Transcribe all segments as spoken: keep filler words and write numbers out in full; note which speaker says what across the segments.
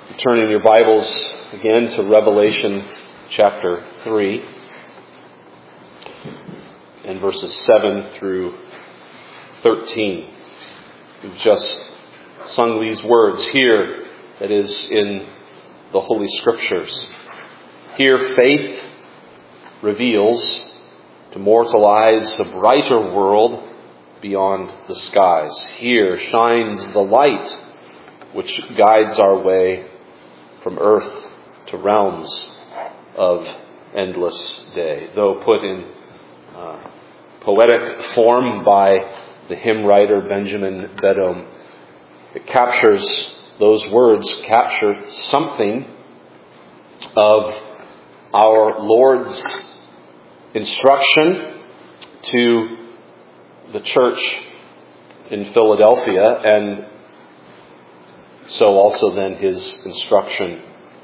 Speaker 1: Turn in your Bibles again to Revelation chapter three and verses seven through thirteen. We've just sung these words here, that is in the Holy Scriptures. Here faith reveals to mortal eyes a brighter world beyond the skies. Here shines the light which guides our way from earth to realms of endless day. Though put in uh, poetic form by the hymn writer Benjamin Beddome, it captures, those words capture something of our Lord's instruction to the church in Philadelphia, and so also then his instruction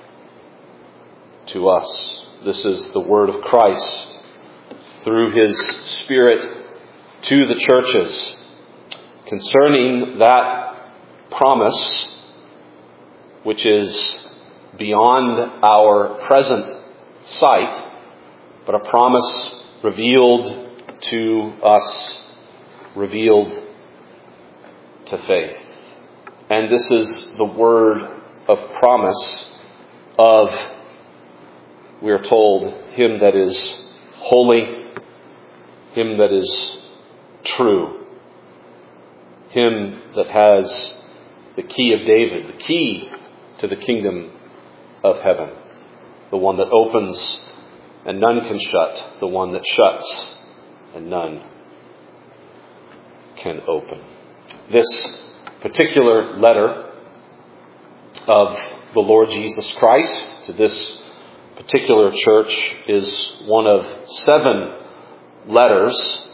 Speaker 1: to us. This is the word of Christ through his Spirit to the churches concerning that promise which is beyond our present sight, but a promise revealed to us, revealed to faith. And this is the word of promise of, we are told, him that is holy, him that is true, him that has the key of David, the key to the kingdom of heaven, the one that opens and none can shut, the one that shuts and none can open. This particular letter of the Lord Jesus Christ to this particular church is one of seven letters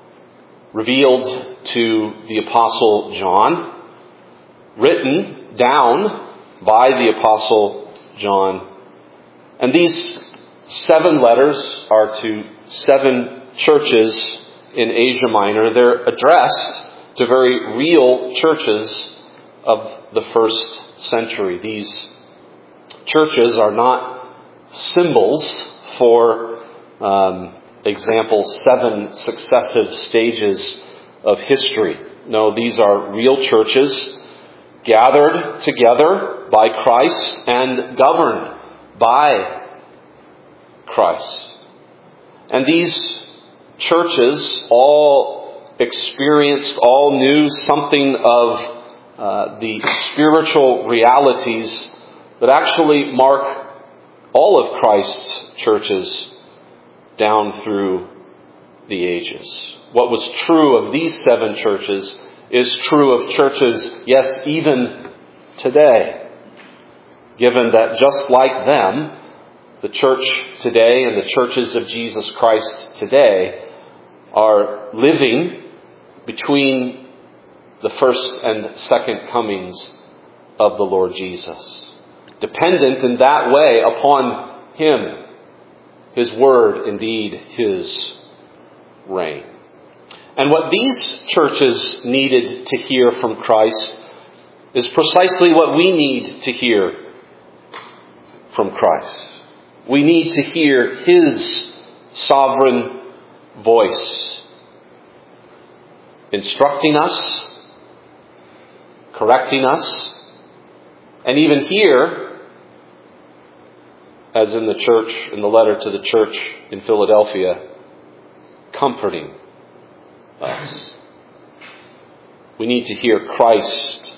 Speaker 1: revealed to the Apostle John, written down by the Apostle John. And these seven letters are to seven churches in Asia Minor. They're addressed to very real churches of the first century. These churches are not symbols for, um, example, seven successive stages of history. No, these are real churches gathered together by Christ and governed by Christ. And these churches all experienced, all knew something of uh, the spiritual realities that actually mark all of Christ's churches down through the ages. What was true of these seven churches is true of churches, yes, even today. Given that just like them, the church today and the churches of Jesus Christ today are living between the first and second comings of the Lord Jesus. Dependent in that way upon Him, His Word, indeed His reign. And what these churches needed to hear from Christ is precisely what we need to hear from Christ. We need to hear His sovereign voice, instructing us, correcting us, and even here, as in the church, in the letter to the church in Philadelphia, comforting us. We need to hear Christ,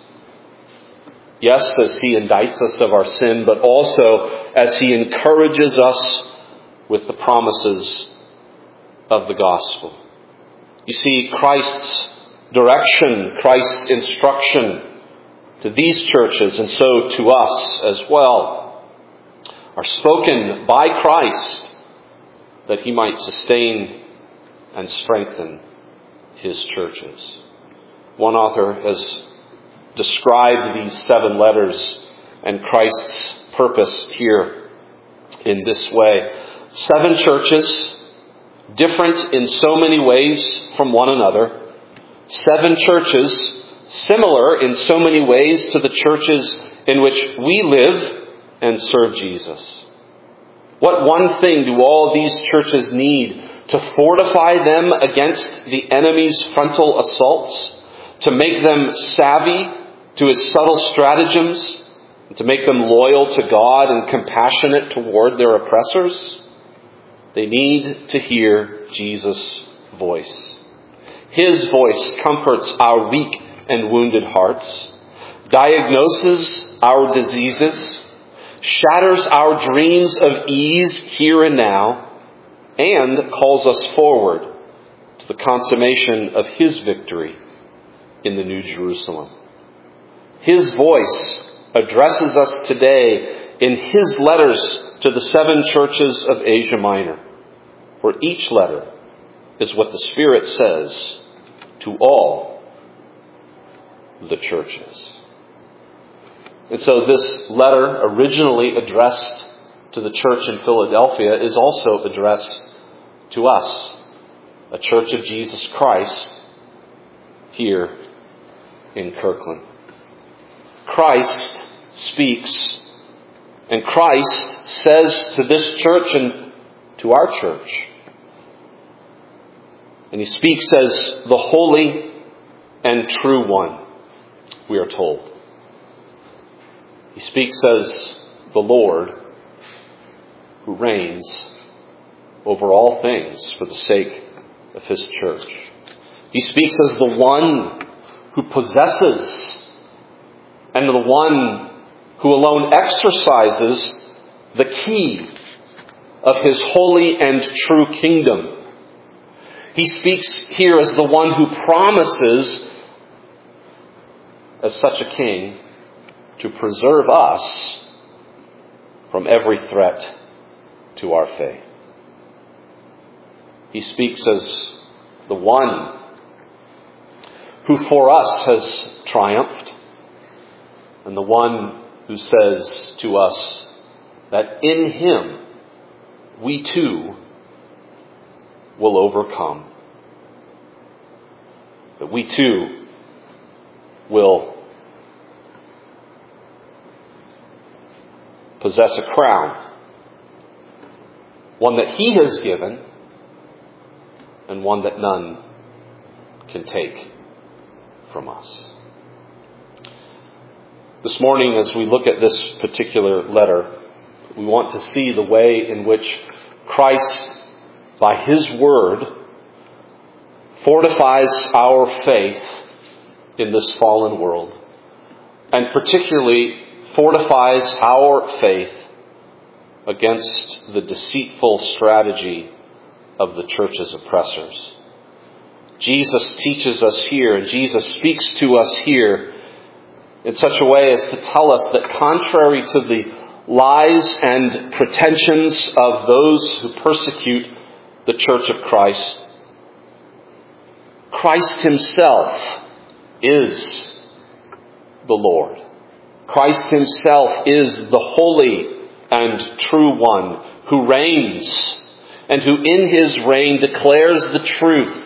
Speaker 1: yes, as He indicts us of our sin, but also as He encourages us with the promises of the gospel. You see, Christ's direction, Christ's instruction to these churches, and so to us as well, are spoken by Christ that He might sustain and strengthen His churches. One author has described these seven letters and Christ's purpose here in this way. Seven churches, different in so many ways from one another. Seven churches similar in so many ways to the churches in which we live and serve Jesus. What one thing do all these churches need to fortify them against the enemy's frontal assaults, to make them savvy to his subtle stratagems, and to make them loyal to God and compassionate toward their oppressors? They need to hear Jesus' voice. His voice comforts our weak and wounded hearts, diagnoses our diseases, shatters our dreams of ease here and now, and calls us forward to the consummation of His victory in the New Jerusalem. His voice addresses us today in His letters to the seven churches of Asia Minor, where each letter is what the Spirit says to all the churches. And so this letter, originally addressed to the church in Philadelphia, is also addressed to us, a church of Jesus Christ, here in Kirkland. Christ speaks, and Christ says to this church and to our church, and He speaks as the Holy and True One, we are told. He speaks as the Lord who reigns over all things for the sake of His church. He speaks as the one who possesses and the one who alone exercises the key of His holy and true kingdom. He speaks here as the one who promises, as such a king, to preserve us from every threat to our faith. He speaks as the one who for us has triumphed, and the one who says to us that in Him we too will overcome. That we too will possess a crown, one that He has given and one that none can take from us. This morning, as we look at this particular letter, we want to see the way in which Christ, by His word, fortifies our faith in this fallen world, and particularly fortifies our faith against the deceitful strategy of the church's oppressors. Jesus teaches us here, and Jesus speaks to us here in such a way as to tell us that contrary to the lies and pretensions of those who persecute the church of Christ, Christ Himself is the Lord. Christ Himself is the Holy and True One who reigns and who in His reign declares the truth,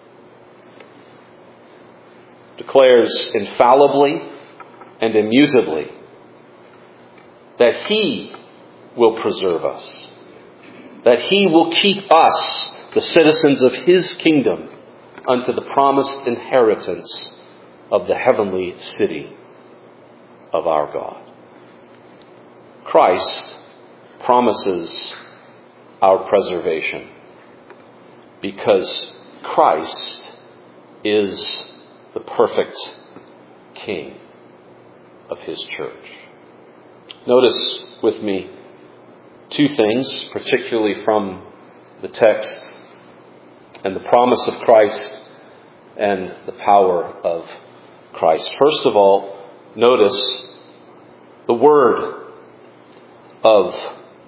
Speaker 1: declares infallibly and immutably that He will preserve us, that He will keep us, the citizens of His kingdom, unto the promised inheritance of the heavenly city of our God. Christ promises our preservation because Christ is the perfect King of His church. Notice with me two things, particularly from the text and the promise of Christ and the power of Christ. First of all, notice the word of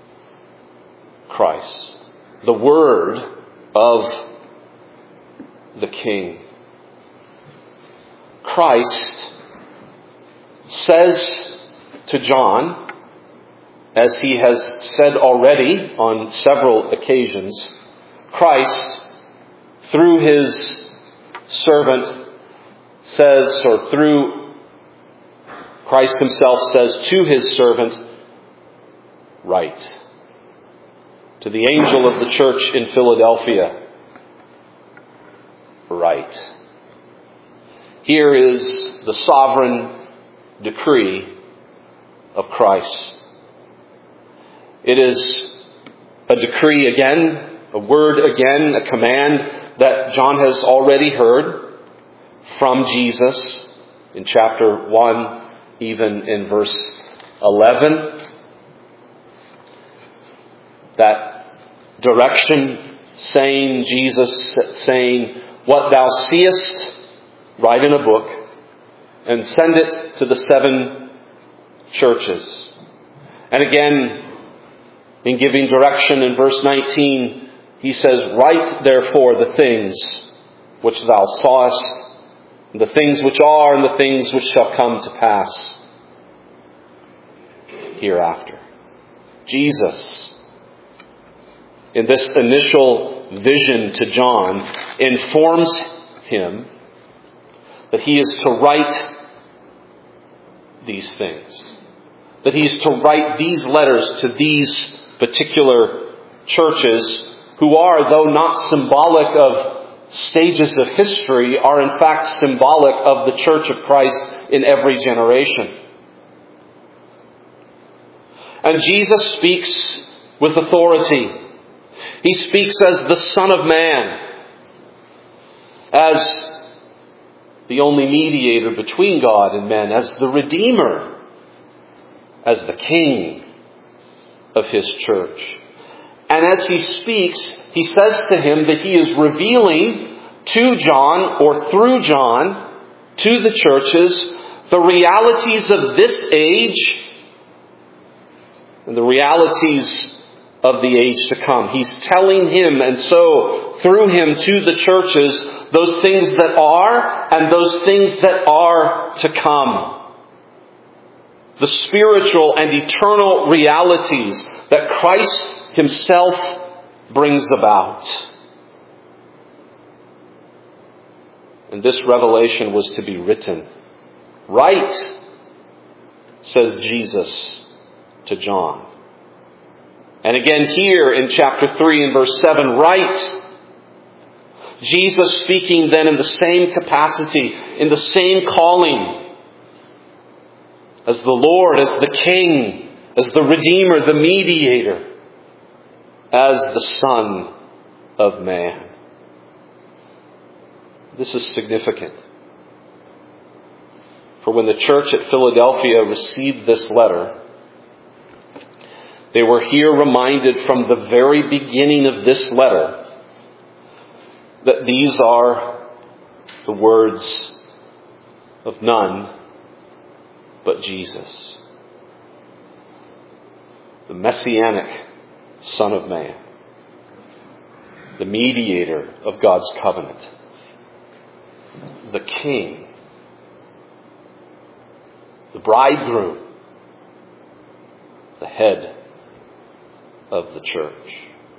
Speaker 1: Christ, the word of the King. Christ says to John, as he has said already on several occasions, Christ, through His servant, says, or through Christ himself says to his servant, write. To the angel of the church in Philadelphia, write. Here is the sovereign decree of Christ. It is a decree again, a word again, a command that John has already heard from Jesus in chapter one, even in verse eleven. That direction saying, Jesus saying, what thou seest, write in a book and send it to the seven churches. And again, in giving direction in verse nineteen, he says, write therefore the things which thou sawest, and the things which are, and the things which shall come to pass hereafter. Jesus, in this initial vision to John, informs him that he is to write these things. That he is to write these letters to these particular churches who are, though not symbolic of stages of history, are in fact symbolic of the church of Christ in every generation. And Jesus speaks with authority. He speaks as the Son of Man, as the only mediator between God and men, as the Redeemer, as the King of His church. And as He speaks, He says to him that He is revealing to John, or through John, to the churches, the realities of this age and the realities of the age to come. He's telling him, and so through him to the churches, those things that are and those things that are to come. The spiritual and eternal realities that Christ Himself brings about. And this revelation was to be written. Write, says Jesus to John. And again here in chapter three and verse seven, write. Jesus speaking then in the same capacity, in the same calling, as the Lord, as the King, as the Redeemer, the Mediator, as the Son of Man. This is significant. For when the church at Philadelphia received this letter, they were here reminded from the very beginning of this letter that these are the words of none but Jesus, the Messianic Son of Man, the mediator of God's covenant, the King, the bridegroom, the head of the church.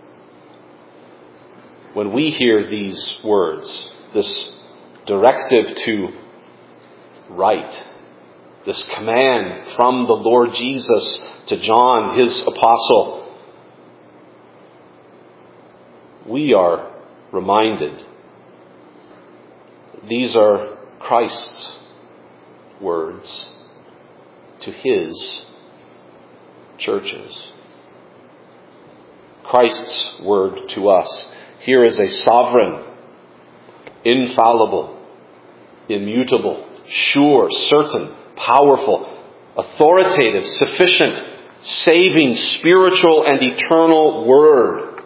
Speaker 1: When we hear these words, this directive to write, this command from the Lord Jesus to John, His apostle, we are reminded that these are Christ's words to His churches. Christ's word to us. Here is a sovereign, infallible, immutable, sure, certain, powerful, authoritative, sufficient, saving, spiritual, and eternal word.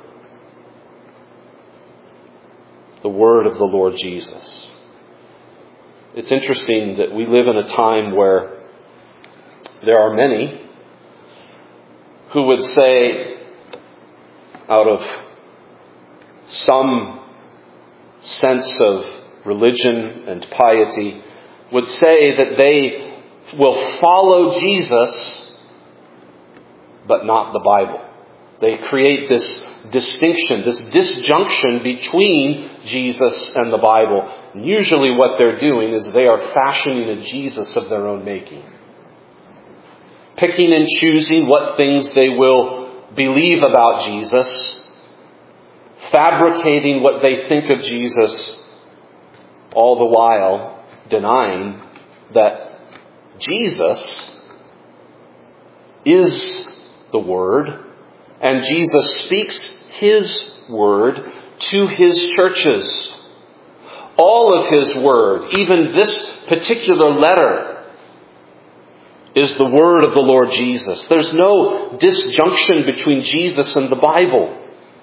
Speaker 1: The word of the Lord Jesus. It's interesting that we live in a time where there are many who would say, out of some sense of religion and piety, would say that they will follow Jesus, but not the Bible. They create this distinction, this disjunction between Jesus and the Bible. And usually what they're doing is they are fashioning a Jesus of their own making. Picking and choosing what things they will believe about Jesus. Fabricating what they think of Jesus, all the while denying that Jesus is the Word, and Jesus speaks His Word to His churches. All of His Word, even this particular letter, is the Word of the Lord Jesus. There's no disjunction between Jesus and the Bible.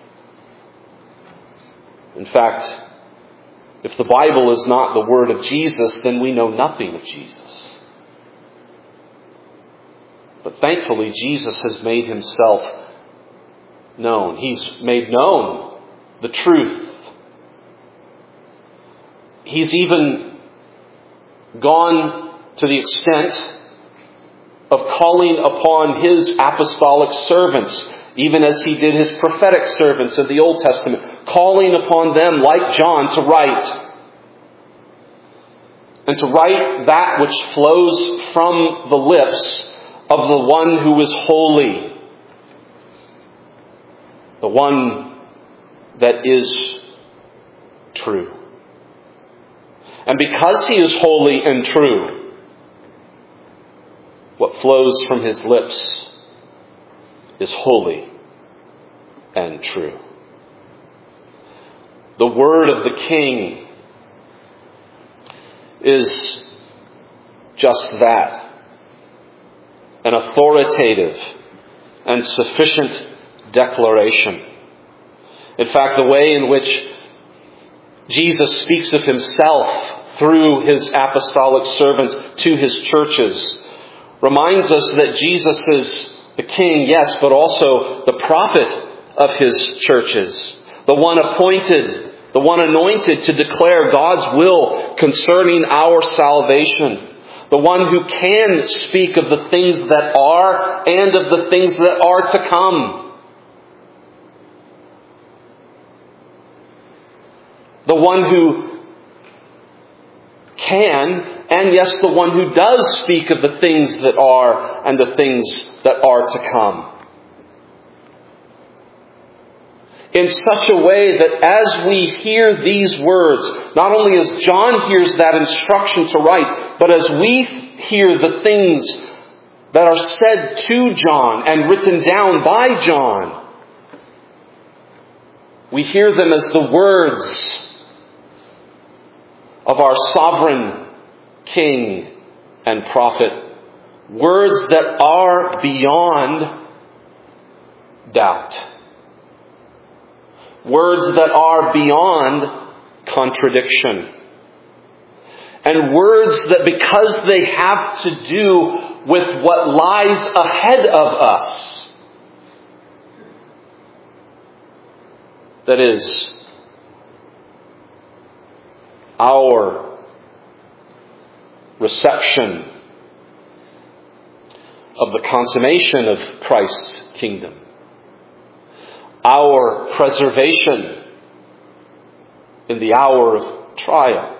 Speaker 1: In fact, if the Bible is not the Word of Jesus, then we know nothing of Jesus. But thankfully, Jesus has made Himself known. He's made known the truth. He's even gone to the extent of calling upon His apostolic servants, even as He did His prophetic servants of the Old Testament, calling upon them, like John, to write. And to write that which flows from the lips of the one who is holy. The one that is true. And because He is holy and true, what flows from His lips is holy and true. The word of the King is just that. An authoritative and sufficient declaration. In fact, the way in which Jesus speaks of Himself through His apostolic servants to His churches reminds us that Jesus is the King, yes, but also the prophet of His churches. The one appointed, the one anointed to declare God's will concerning our salvation. The one who can speak of the things that are and of the things that are to come. The one who can, and yes, the one who does speak of the things that are and the things that are to come. In such a way that as we hear these words, not only as John hears that instruction to write, but as we hear the things that are said to John and written down by John, we hear them as the words of our sovereign King and prophet. Words that are beyond doubt. Words that are beyond contradiction. And words that, because they have to do with what lies ahead of us, that is, our reception of the consummation of Christ's kingdom. Our preservation in the hour of trial.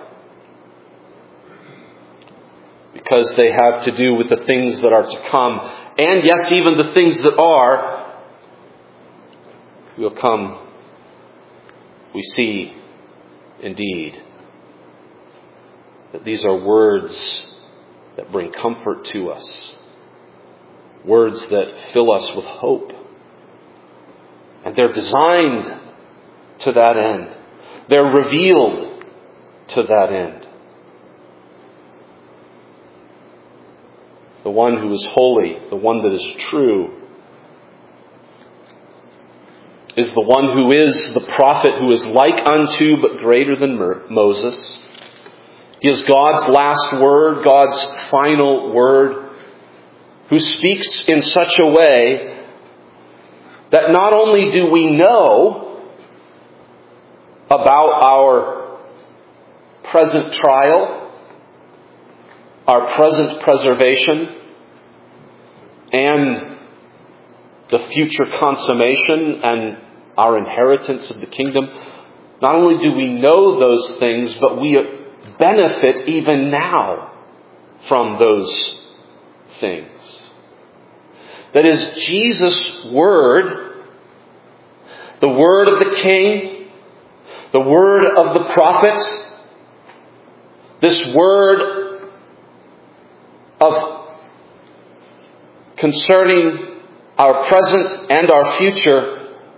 Speaker 1: Because they have to do with the things that are to come. And yes, even the things that are will come. We see, indeed, that these are words that bring comfort to us. Words that fill us with hope. And they're designed to that end. They're revealed to that end. The one who is holy, the one that is true, is the one who is the prophet who is like unto but greater than Moses. He is God's last word, God's final word, who speaks in such a way that not only do we know about our present trial, our present preservation, and the future consummation and our inheritance of the kingdom, not only do we know those things, but we benefit even now from those things. That is, Jesus' word, the word of the King, the word of the prophet, this word of concerning our present and our future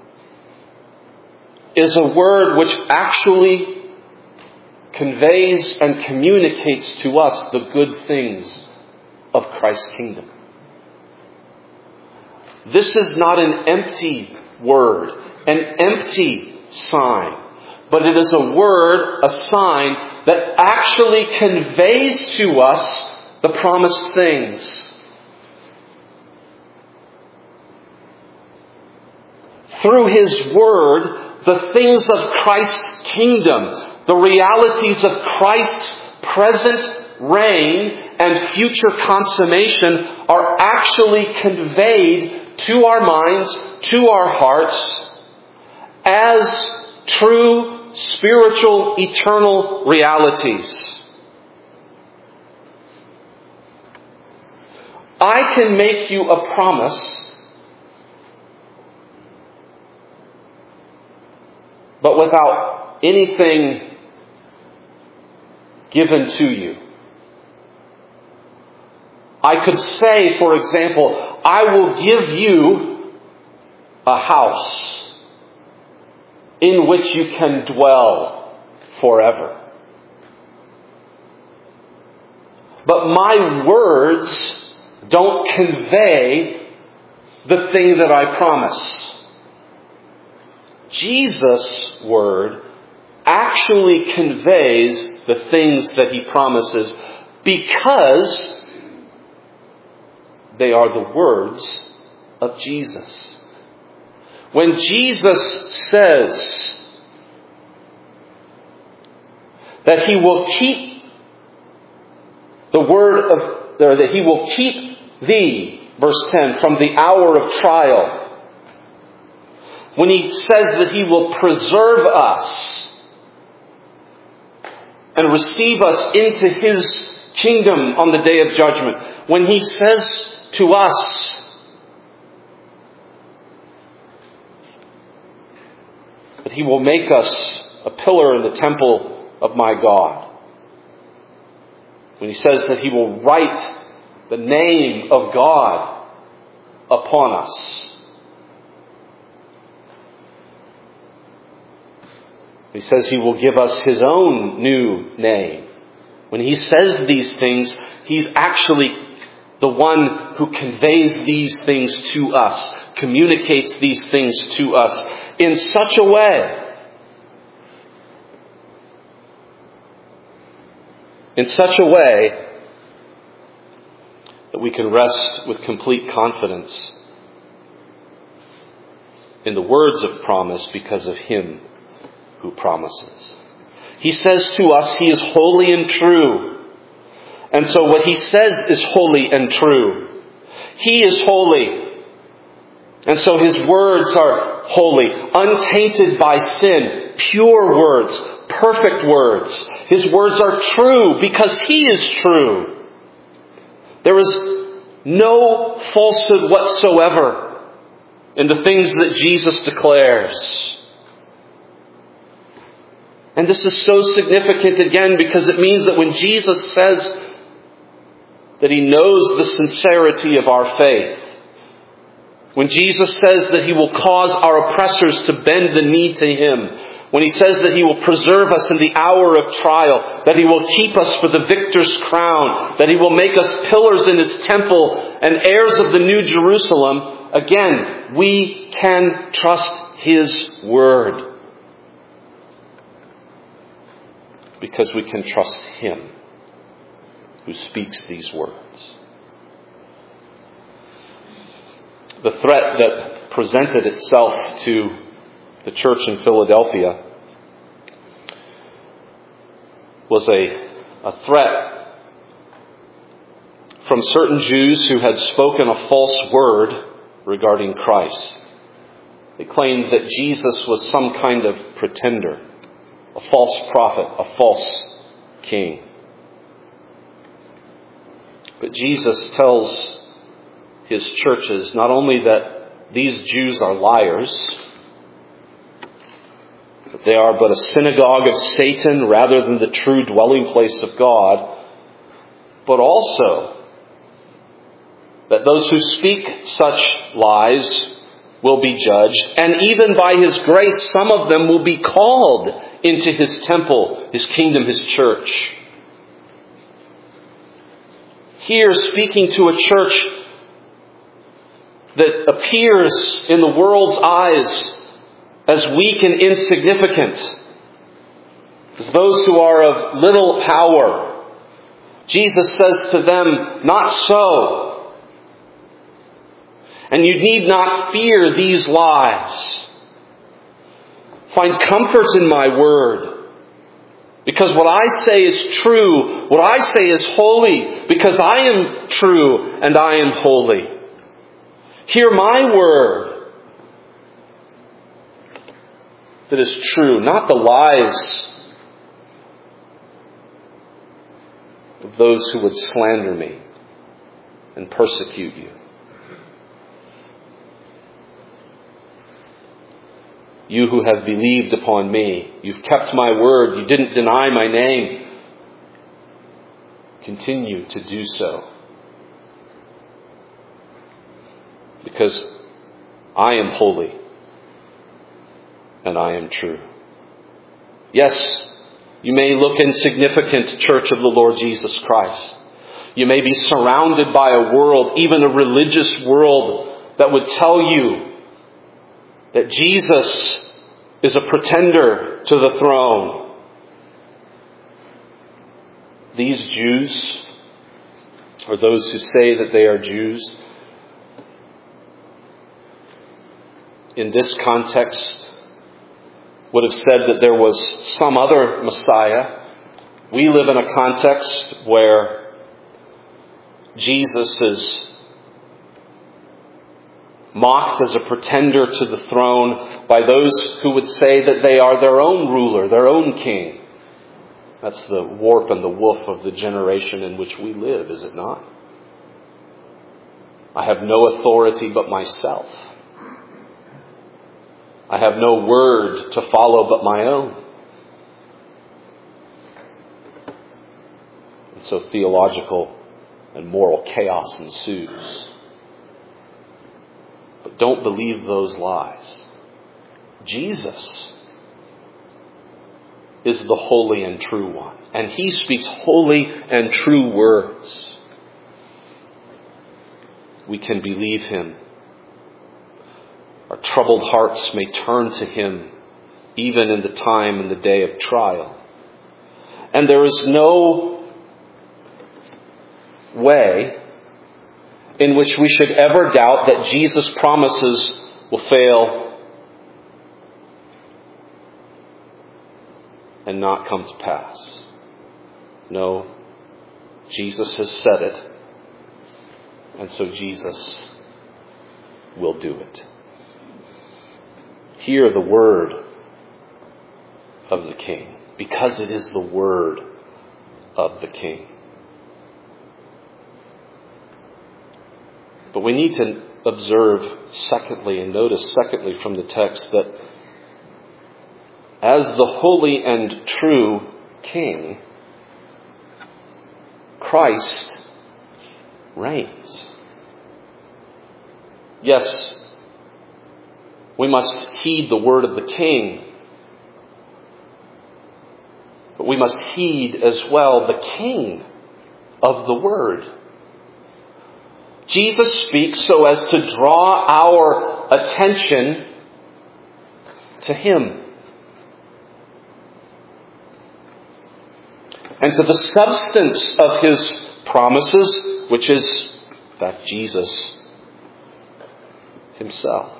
Speaker 1: is a word which actually conveys and communicates to us the good things of Christ's kingdom. This is not an empty word, an empty sign, but it is a word, a sign that actually conveys to us the promised things. Through His word, the things of Christ's kingdom, the realities of Christ's present reign and future consummation are actually conveyed to our minds, to our hearts, as true spiritual, eternal realities. I can make you a promise, but without anything given to you. I could say, for example, I will give you a house in which you can dwell forever. But my words don't convey the thing that I promise. Jesus' word actually conveys the things that He promises because they are the words of Jesus. When Jesus says that He will keep the word of, or that He will keep thee, verse ten, from the hour of trial, when He says that He will preserve us and receive us into His kingdom on the day of judgment, when He says to us that He will make us a pillar in the temple of my God, when He says that He will write the name of God upon us, He says He will give us His own new name. When He says these things, He's actually the one who conveys these things to us, communicates these things to us in such a way, in such a way that we can rest with complete confidence in the words of promise because of Him who promises. He says to us, He is holy and true. And so what He says is holy and true. He is holy. And so His words are holy, untainted by sin, pure words, perfect words. His words are true because He is true. There is no falsehood whatsoever in the things that Jesus declares. And this is so significant again because it means that when Jesus says that He knows the sincerity of our faith, when Jesus says that He will cause our oppressors to bend the knee to Him, when He says that He will preserve us in the hour of trial, that He will keep us for the victor's crown, that He will make us pillars in His temple and heirs of the New Jerusalem, again, we can trust His word. Because we can trust Him who speaks these words. The threat that presented itself to the church in Philadelphia was a, a threat from certain Jews who had spoken a false word regarding Christ. They claimed that Jesus was some kind of pretender, a false prophet, a false king. But Jesus tells his churches not only that these Jews are liars, that they are but a synagogue of Satan rather than the true dwelling place of God, but also that those who speak such lies will be judged, and even by His grace, some of them will be called into His temple, His kingdom, His church. Here, speaking to a church that appears in the world's eyes as weak and insignificant, as those who are of little power, Jesus says to them, not so. And you need not fear these lies. Find comfort in my word. Because what I say is true. What I say is holy. Because I am true and I am holy. Hear my word that is true, not the lies of those who would slander me and persecute you. You who have believed upon me, you've kept my word, you didn't deny my name. Continue to do so. Because I am holy and I am true. Yes, you may look insignificant, Church of the Lord Jesus Christ. You may be surrounded by a world, even a religious world, that would tell you that Jesus is a pretender to the throne. These Jews, or those who say that they are Jews, in this context, would have said that there was some other Messiah. We live in a context where Jesus is mocked as a pretender to the throne by those who would say that they are their own ruler, their own king. That's the warp and the woof of the generation in which we live, is it not? I have no authority but myself. I have no word to follow but my own. And so theological and moral chaos ensues. But don't believe those lies. Jesus is the holy and true one. And He speaks holy and true words. We can believe Him. Our troubled hearts may turn to Him even in the time and the day of trial. And there is no way in which we should ever doubt that Jesus' promises will fail and not come to pass. No, Jesus has said it, and so Jesus will do it. Hear the word of the King, because it is the word of the King. But we need to observe secondly and notice secondly from the text that as the holy and true King, Christ reigns. Yes, we must heed the word of the King, but we must heed as well the King of the Word. Jesus speaks so as to draw our attention to Him and to the substance of His promises, which is that Jesus Himself.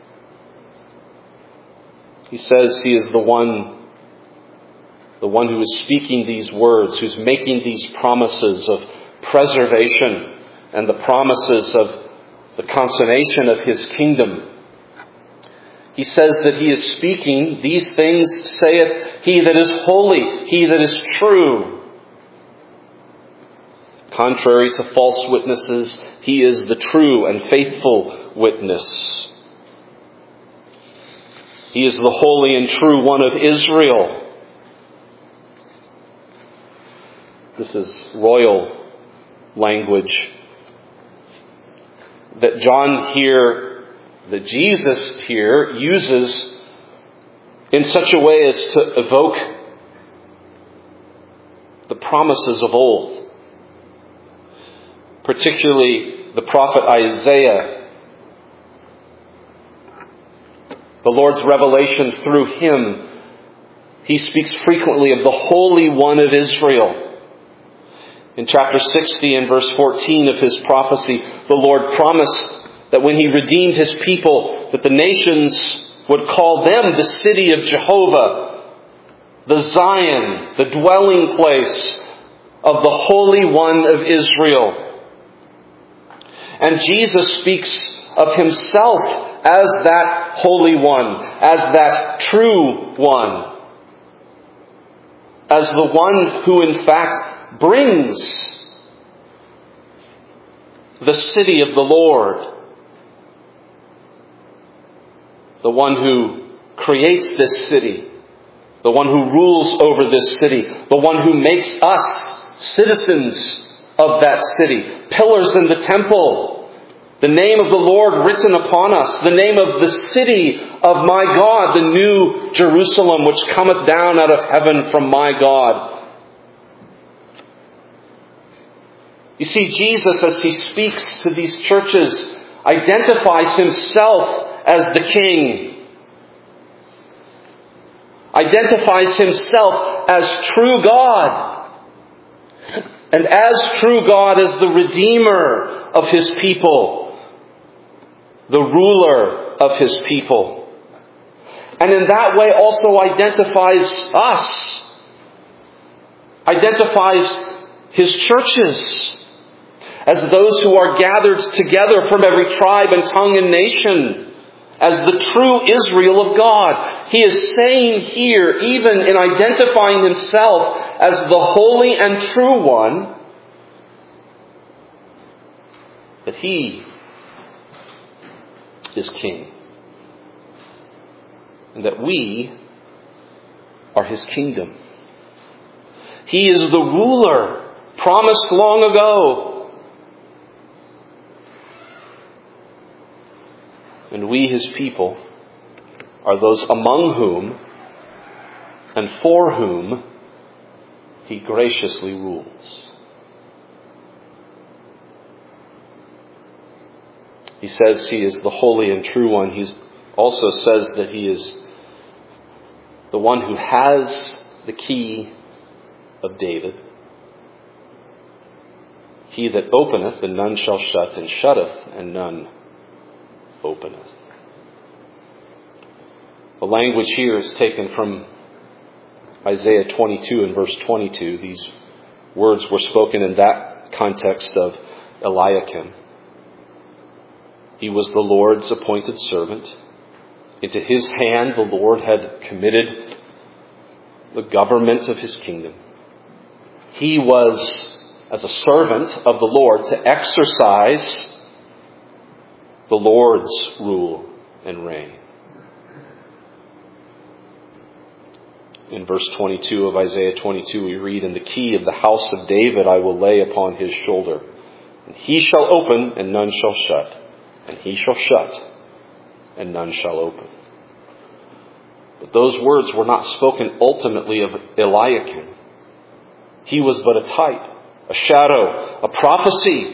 Speaker 1: He says He is the one, the one who is speaking these words, who's making these promises of preservation and the promises of the consummation of his kingdom. He says that he is speaking, "These things saith he that is holy, he that is true." Contrary to false witnesses, he is the true and faithful witness. He is the holy and true one of Israel. This is royal language that John here, that Jesus here uses in such a way as to evoke the promises of old. Particularly the prophet Isaiah. The Lord's revelation through him, he speaks frequently of the Holy One of Israel. In chapter sixty and verse fourteen of his prophecy, the Lord promised that when he redeemed his people, that the nations would call them the city of Jehovah, the Zion, the dwelling place of the Holy One of Israel. And Jesus speaks of himself as that Holy One, as that true one, as the one who in fact brings the city of the Lord, the one who creates this city, the one who rules over this city, the one who makes us citizens of that city, pillars in the temple, the name of the Lord written upon us, the name of the city of my God, the new Jerusalem which cometh down out of heaven from my God. You see, Jesus, as he speaks to these churches, identifies himself as the King. Identifies himself as true God. And as true God, as the Redeemer of his people. The ruler of his people. And in that way also identifies us. Identifies his churches as those who are gathered together from every tribe and tongue and nation, as the true Israel of God. He is saying here, even in identifying himself as the holy and true one, that he is King. And that we are his kingdom. He is the ruler promised long ago. And we, his people, are those among whom and for whom he graciously rules. He says he is the holy and true one. He also says that he is the one who has the key of David. He that openeth, and none shall shut, and shutteth, and none openeth. The language here is taken from Isaiah twenty-two and verse twenty-two. These words were spoken in that context of Eliakim. He was the Lord's appointed servant. Into his hand the Lord had committed the government of his kingdom. He was, as a servant of the Lord, to exercise the Lord's rule and reign. In verse twenty-two of Isaiah twenty-two we read, "And the key of the house of David I will lay upon his shoulder. And he shall open, and none shall shut. And he shall shut, and none shall open." But those words were not spoken ultimately of Eliakim. He was but a type, a shadow, a prophecy.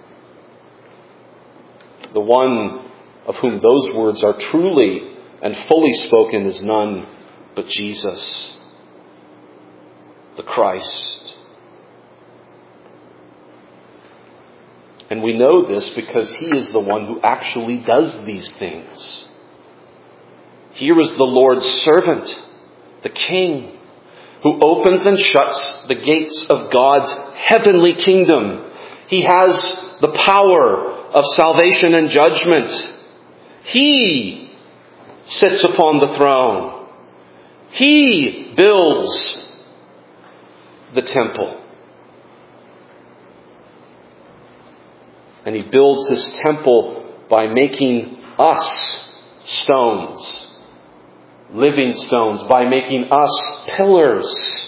Speaker 1: The one of whom those words are truly and fully spoken is none but Jesus, the Christ. And we know this because he is the one who actually does these things. Here is the Lord's servant, the King, who opens and shuts the gates of God's heavenly kingdom. He has the power of salvation and judgment. He sits upon the throne. He builds the temple. And He builds His temple by making us stones, living stones, by making us pillars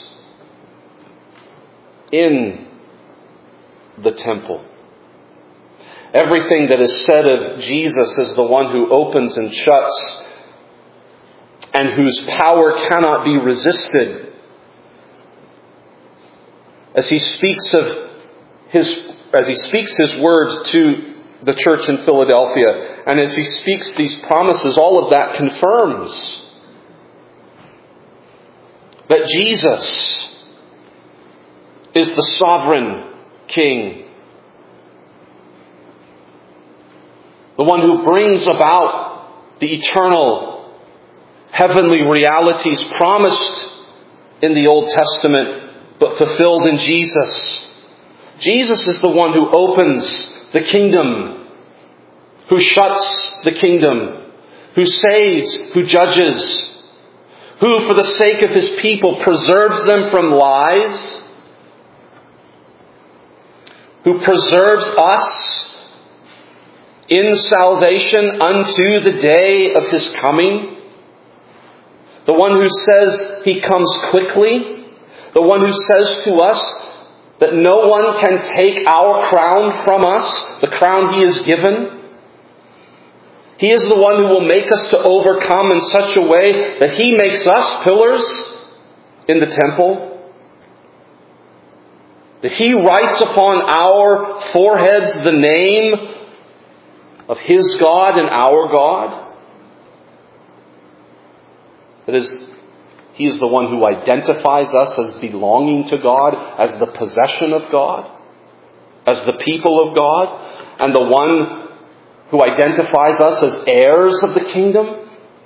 Speaker 1: in the temple. Everything that is said of Jesus as the one who opens and shuts and whose power cannot be resisted, as He speaks of His, as He speaks His words to the church in Philadelphia, and as He speaks these promises, all of that confirms that Jesus is the sovereign King, the one who brings about the eternal heavenly realities promised in the Old Testament but fulfilled in Jesus. Jesus is the one who opens the kingdom, who shuts the kingdom, who saves, who judges, who for the sake of His people preserves them from lies, who preserves us in salvation unto the day of His coming, the one who says He comes quickly, the one who says to us that no one can take our crown from us, the crown He has given. He is the one who will make us to overcome in such a way that He makes us pillars in the temple. That He writes upon our foreheads the name of His God and our God. That is, He is the one who identifies us as belonging to God, as the possession of God, as the people of God, and the one who identifies us as heirs of the kingdom,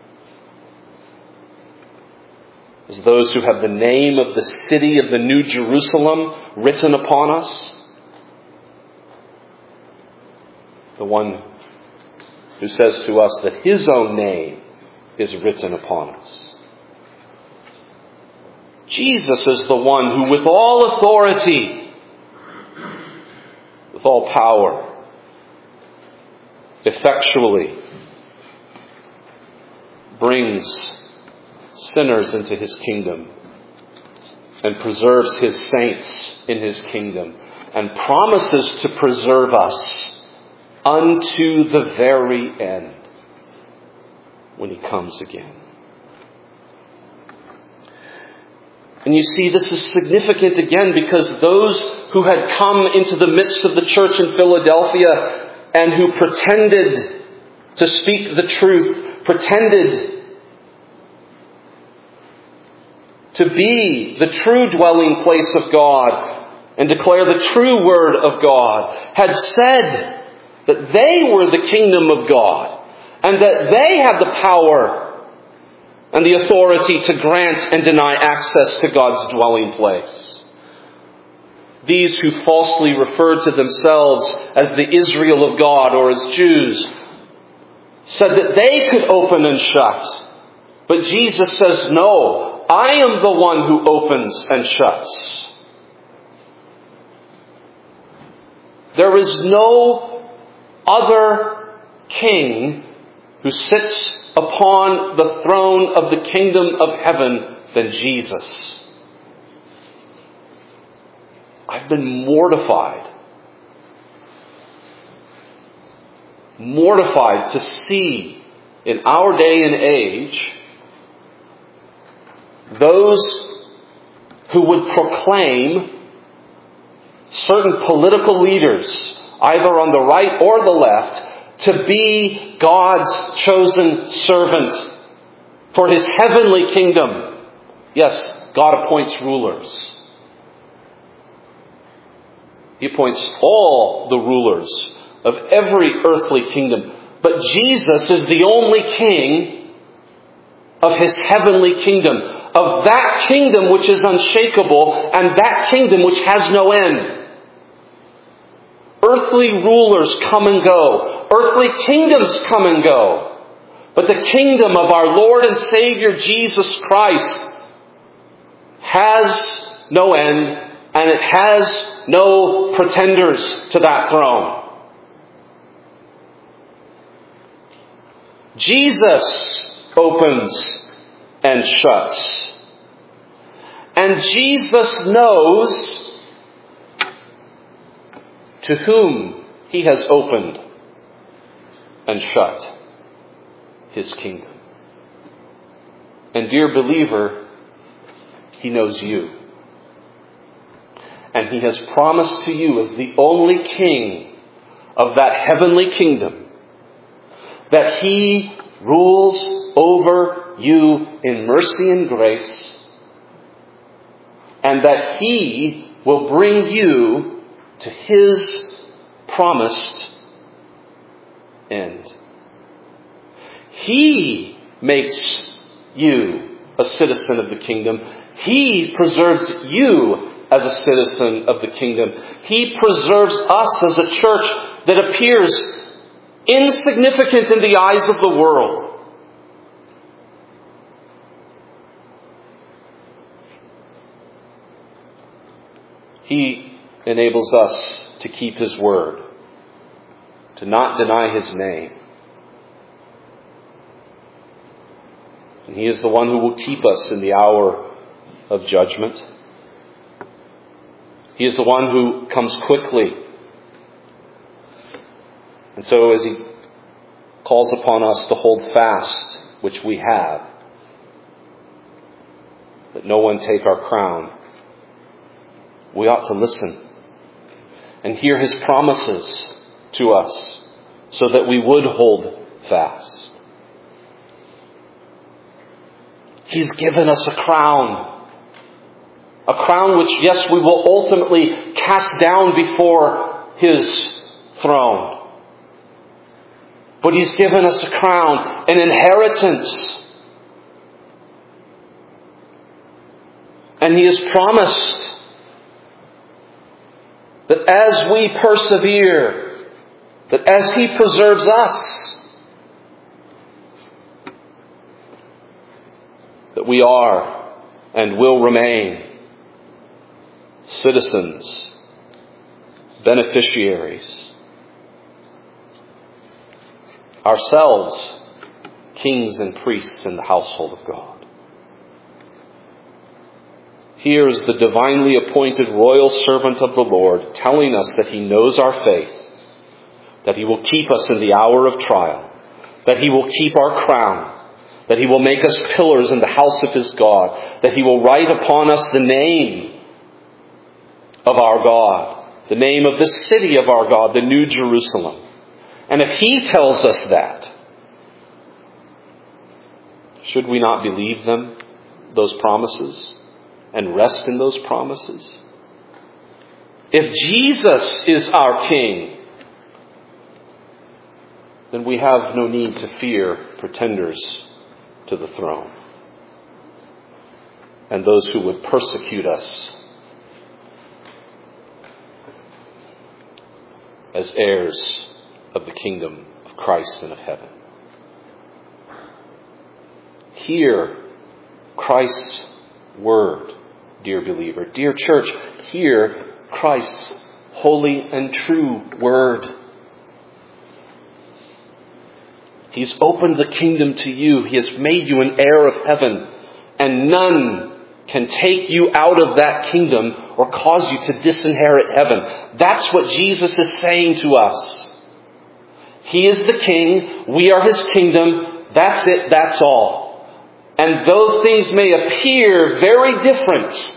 Speaker 1: as those who have the name of the city of the New Jerusalem written upon us, the one who says to us that His own name is written upon us. Jesus is the one who with all authority, with all power, effectually brings sinners into His kingdom and preserves His saints in His kingdom and promises to preserve us unto the very end when He comes again. And you see, this is significant again because those who had come into the midst of the church in Philadelphia and who pretended to speak the truth, pretended to be the true dwelling place of God and declare the true word of God, had said that they were the kingdom of God and that they had the power and the authority to grant and deny access to God's dwelling place. These who falsely referred to themselves as the Israel of God or as Jews said that they could open and shut. But Jesus says, no, I am the one who opens and shuts. There is no other king who sits upon the throne of the kingdom of heaven than Jesus. I've been mortified. Mortified to see in our day and age those who would proclaim certain political leaders, either on the right or the left, to be God's chosen servant for His heavenly kingdom. Yes, God appoints rulers. He appoints all the rulers of every earthly kingdom. But Jesus is the only king of His heavenly kingdom, of that kingdom which is unshakable and that kingdom which has no end. Earthly rulers come and go. Earthly kingdoms come and go. But the kingdom of our Lord and Savior Jesus Christ has no end, and it has no pretenders to that throne. Jesus opens and shuts. And Jesus knows to whom He has opened and shut His kingdom. And dear believer, He knows you. And He has promised to you as the only King of that heavenly kingdom that He rules over you in mercy and grace, and that He will bring you to His promised end. He makes you a citizen of the kingdom. He preserves you as a citizen of the kingdom. He preserves us as a church that appears insignificant in the eyes of the world. He enables us to keep His word, to not deny His name. And He is the one who will keep us in the hour of judgment. He is the one who comes quickly. And so as He calls upon us to hold fast, which we have, that no one take our crown, we ought to listen and hear His promises to us so that we would hold fast. He's given us a crown. A crown which, yes, we will ultimately cast down before His throne. But He's given us a crown, an inheritance. And He has promised that as we persevere, that as He preserves us, that we are and will remain citizens, beneficiaries, ourselves kings and priests in the household of God. Here is the divinely appointed royal servant of the Lord telling us that He knows our faith, that He will keep us in the hour of trial, that He will keep our crown, that He will make us pillars in the house of His God, that He will write upon us the name of our God, the name of the city of our God, the New Jerusalem. And if He tells us that, should we not believe them, those promises, and rest in those promises? If Jesus is our King, then we have no need to fear pretenders to the throne and those who would persecute us as heirs of the kingdom of Christ and of heaven. Hear Christ's word, dear believer. Dear church, hear Christ's holy and true word. He's opened the kingdom to you. He has made you an heir of heaven. And none can take you out of that kingdom or cause you to disinherit heaven. That's what Jesus is saying to us. He is the King. We are His kingdom. That's it. That's all. And though things may appear very different,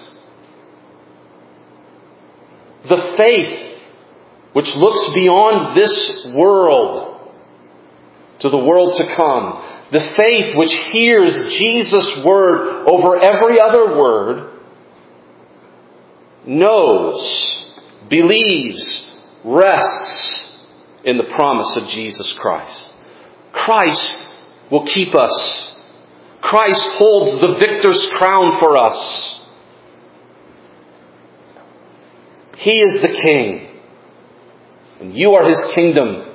Speaker 1: the faith which looks beyond this world to the world to come, the faith which hears Jesus' word over every other word, knows, believes, rests in the promise of Jesus Christ. Christ will keep us. Christ holds the victor's crown for us. He is the King. And you are His kingdom.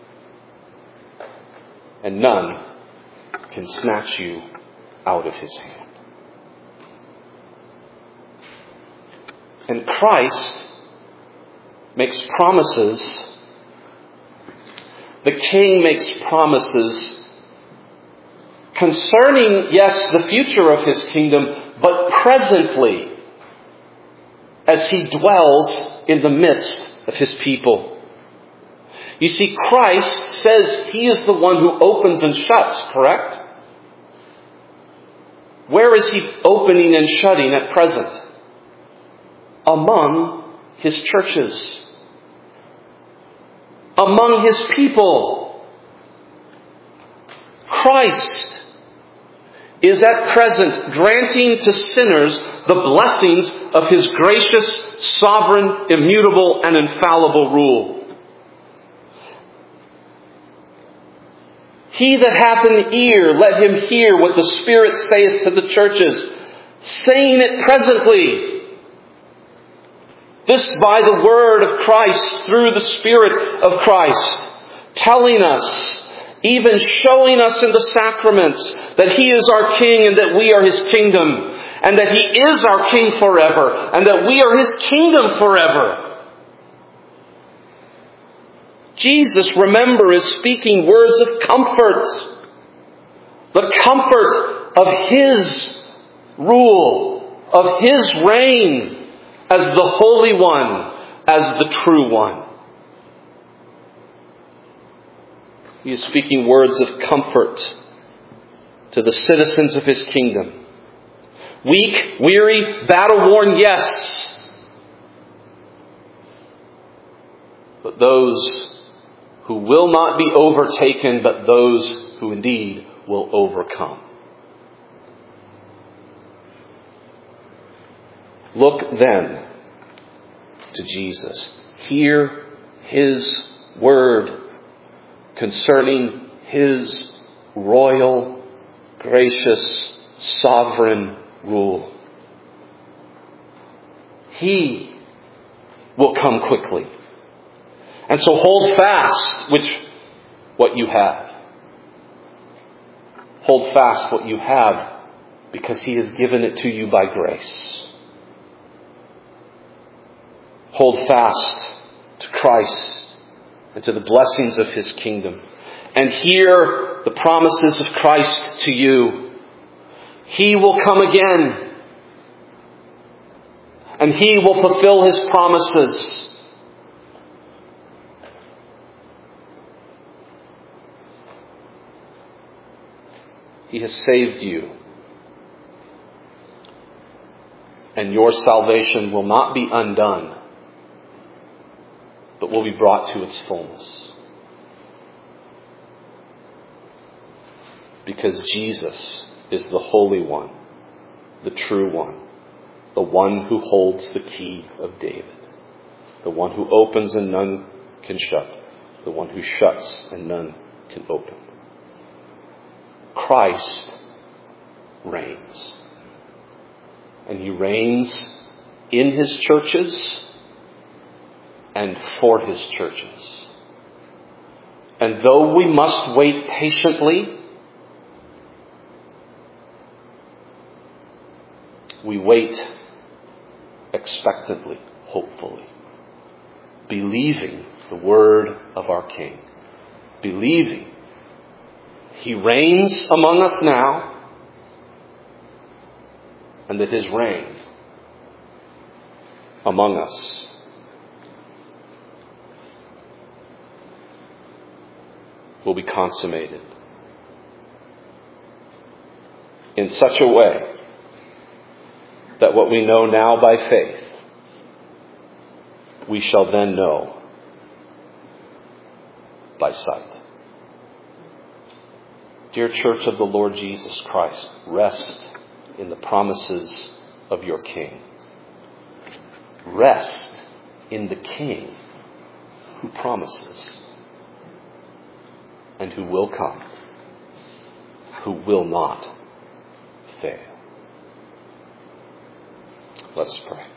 Speaker 1: And none can snatch you out of His hand. And Christ makes promises. The King makes promises concerning, yes, the future of His kingdom, but presently, as He dwells in the midst of His people. You see, Christ says He is the one who opens and shuts, correct? Where is He opening and shutting at present? Among His churches. Among His people. Christ is at present granting to sinners the blessings of His gracious, sovereign, immutable, and infallible rule. He that hath an ear, let him hear what the Spirit saith to the churches, saying it presently. This by the word of Christ, through the Spirit of Christ, telling us, even showing us in the sacraments, that He is our King and that we are His kingdom, and that He is our King forever, and that we are His kingdom forever. Jesus, remember, is speaking words of comfort. The comfort of His rule, of His reign as the Holy One, as the true one. He is speaking words of comfort to the citizens of His kingdom. Weak, weary, battle-worn, yes. But those who will not be overtaken, but those who indeed will overcome. Look then to Jesus. Hear His word concerning His royal, gracious, sovereign rule. He will come quickly. And so hold fast with what you have. Hold fast what you have, because He has given it to you by grace. Hold fast to Christ and to the blessings of His kingdom. And hear the promises of Christ to you. He will come again. And He will fulfill His promises. He has saved you. And your salvation will not be undone, but will be brought to its fullness. Because Jesus is the Holy One, the true one, the one who holds the key of David, the one who opens and none can shut, the one who shuts and none can open. Christ reigns. And He reigns in His churches and for His churches. And though we must wait patiently, we wait expectantly, hopefully, believing the word of our King, believing He reigns among us now, and that His reign among us will be consummated in such a way that what we know now by faith, we shall then know by sight. Dear Church of the Lord Jesus Christ, rest in the promises of your King. Rest in the King who promises and who will come, who will not fail. Let's pray.